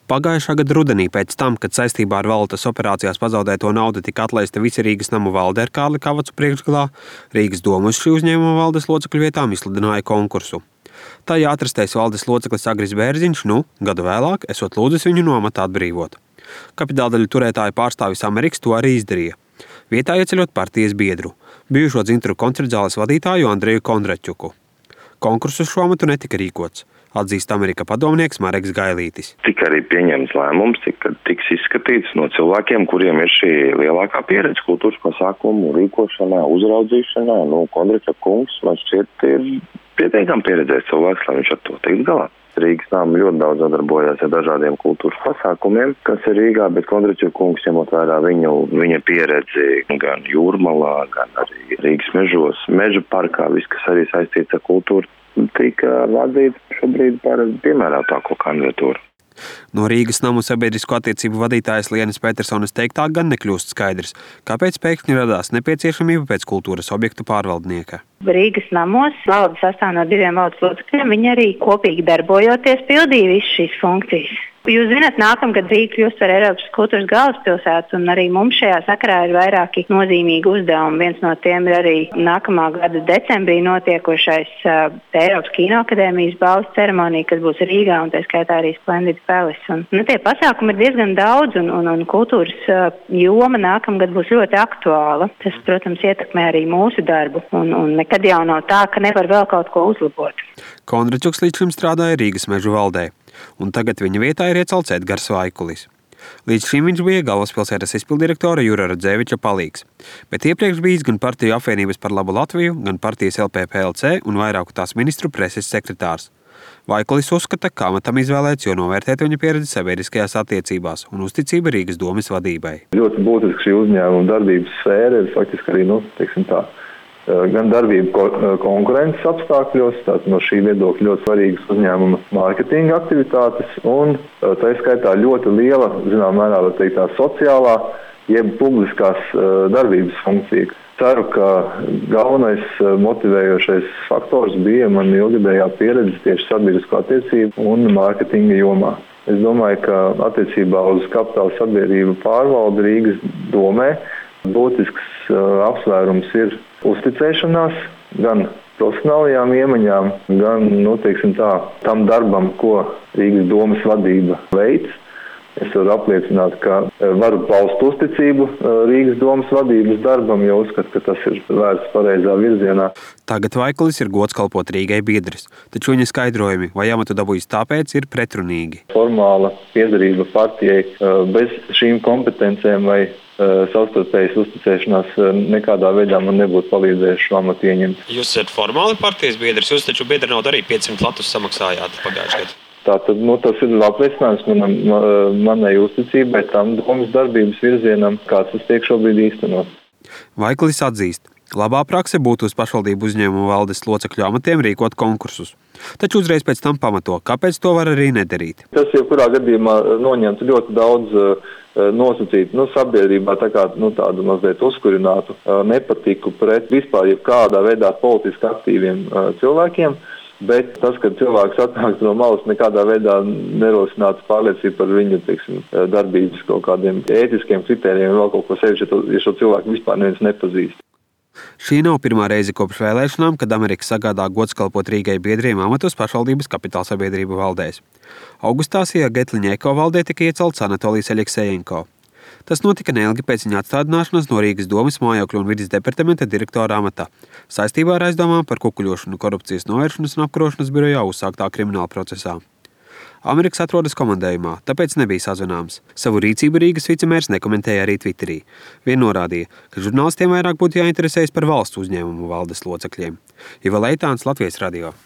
Pagājušā gada rudenī pēc tam, kad saistībā ar valūtas operācijās pazaudēto naudu tika atlaista visa Rīgas namu valde ar Kārli Kavacu priekšgalā, Rīgas doma uz šī uzņēmuma valdes locekļu vietām izsludināja konkursu. Tajā atrastais valdes loceklis Agris Bērziņš, gadu vēlāk, esot lūdzis viņu no amata atbrīvot. Kapitāldaļu turētāja pārstāvis Amerikas to arī izdarīja. Vietā ieceļot partijas biedru, bijušo Dzintaru koncertzāles vadītāju Andreju Kondraķuku. Konkursu uz šo amatu netika rīkots, atzīst Amerika padomnieks Mareks Gailītis. Tika arī pieņemts lēmums, ka tiks izskatīts no cilvēkiem, kuriem ir šī lielākā pieredze kultūras pasākumu rīkošanā, uzraudzīšanā. Kondraķuka kungs, man šķiet, ir pietiekami pieredzējis cilvēks, lai viņš ar to tiks galā. Rīgas nama ļoti daudz sadarbojās ar dažādiem kultūras pasākumiem, kas ir Rīgā, bet Kondraķuka kungs, ņemot vērā viņa pieredzi gan Jūrmalā, gan arī Rīgas mežos, meža parkā, viss, kas arī saistīts ar kultūru, tika atzīts šobrīd par piemērotāko kandidatūru. No Rīgas namu sabiedrisko attiecību vadītājas Lienas Petersonas teiktā gan nekļūst skaidrs, kāpēc pēkšņi radās nepieciešamība pēc kultūras objektu pārvaldnieka. Rīgas namos valde sastāv no 2 valdes locekļiem, viņi arī kopīgi darbojoties pildīja visas šīs funkcijas. Jūs zināt, nākamgad Rīga kļūst par Eiropas kultūras galvaspilsētu, un arī mums šajā sakarā ir vairāki nozīmīgi uzdevumi. Viens no tiem ir arī nākamā gada decembrī notiekošais Eiropas Kinoakadēmijas balvas ceremonija, kas būs Rīgā, un tā skaitā arī Splendid Palace. Tie pasākumi ir diezgan daudz, un kultūras joma nākamgad būs ļoti aktuāla. Tas, protams, ietekmē arī mūsu darbu, un nekad jau nav tā, ka nevar vēl kaut ko uzlabot. Kondraķuks līdz šim strādāja Rīgas mežu valdē, un tagad viņa vietā ir iecelts Edgars Vaikulis. Līdz šim viņš bija galvaspilsētas izpildirektora Jura Radzeviča palīgs, bet iepriekš bijis gan partiju apvienības par labu Latviju, gan partijas LPPLC un vairāku tās ministru preses sekretārs. Vaikulis uzskata, ka amatam izvēlēts, jo novērtēt viņa pieredzi sabiedriskajās attiecībās un uzticība Rīgas domes vadībai. Ļoti būtiski šī uzņēmuma darbības sfēra ir faktiski arī, gan darbība konkurences apstākļos, tātad no šī viedokļa ļoti svarīgas uzņēmuma mārketinga aktivitātes un tā skaitā ļoti liela, mērā, var teikt, tā sociālā, jeb publiskās darbības funkcija. Ceru, ka galvenais motivējošais faktors bija man ilgadējā pieredze tieši sabiedrisko attiecību un mārketinga jomā. Es domāju, ka attiecībā uz kapitāla sabiedrību pārvaldi Rīgas domē būtisks apsvērums ir uzticēšanās gan profesionālajām iemaņām, gan, tam darbam, ko Rīgas domes vadība veic. Es varu apliecināt, ka varu paust uzticību Rīgas domes vadības darbam, jo uzskatu, ka tas ir vērts pareizā virzienā. Tagad Vaikulis ir gods kalpot Rīgai biedris, taču viņa skaidrojumi, vai amatu dabūjis tāpēc, ir pretrunīgi. Formāla piedarība partijai bez šīm kompetencēm vai savstarpējas uzticēšanās nekādā veidā man nebūtu palīdzējuši šo amatu ieņemt. Jūs esat formāli partijas biedrs, jūs taču biedra naudu arī 500 latus samaksājāt pagājušajā gadā. Tātad, tas ir apliecinājums manai uzticībai tam domas darbības virzienam, kāds tas tiek šobrīd īstenot. Vaikulis atzīst, labā prakse būtu uz pašvaldību uzņēmumu valdes locekļu amatiem rīkot konkursus. Taču uzreiz pēc tam pamato, kāpēc to var arī nedarīt. Tas jebkurā gadījumā noņemtu ļoti daudz nosacītu sabiedrībā tādu mazliet uzkurinātu nepatiku pret vispār jebkādā veidā politiski aktīviem cilvēkiem. Bet tas, ka cilvēks atnāks no malas, nekādā veidā nerosinātu pārliecību par viņu, darbības kaut kādiem ētiskiem kritērijiem, vēl kaut ko sevišķi, ja šo cilvēku vispār neviens nepazīst. Šī nav pirmā reize kopš vēlēšanām, kad Amerika sagādā gods kalpot Rīgai biedriem amatus pašvaldības kapitāla sabiedrību valdēs. Augustā Sija Getliņēko valdē tika iecelts Anatolijs Aleksējenko. Tas notika neilgi pēc viņa atstādināšanas no Rīgas domes mājokļu un vides departamenta direktora amata, saistībā ar aizdomām par kukuļošanu korupcijas novēršanas un apkarošanas birojā uzsāktā krimināla procesā. Amerikas atrodas komandējumā, tāpēc nebija sazvanāms. Savu rīcību Rīgas vicemērs nekomentēja arī Twitterī. Vien norādīja, ka žurnālistiem vairāk būtu jāinteresējas par valsts uzņēmumu valdes locekļiem. Iva Leitāns, Latvijas radio.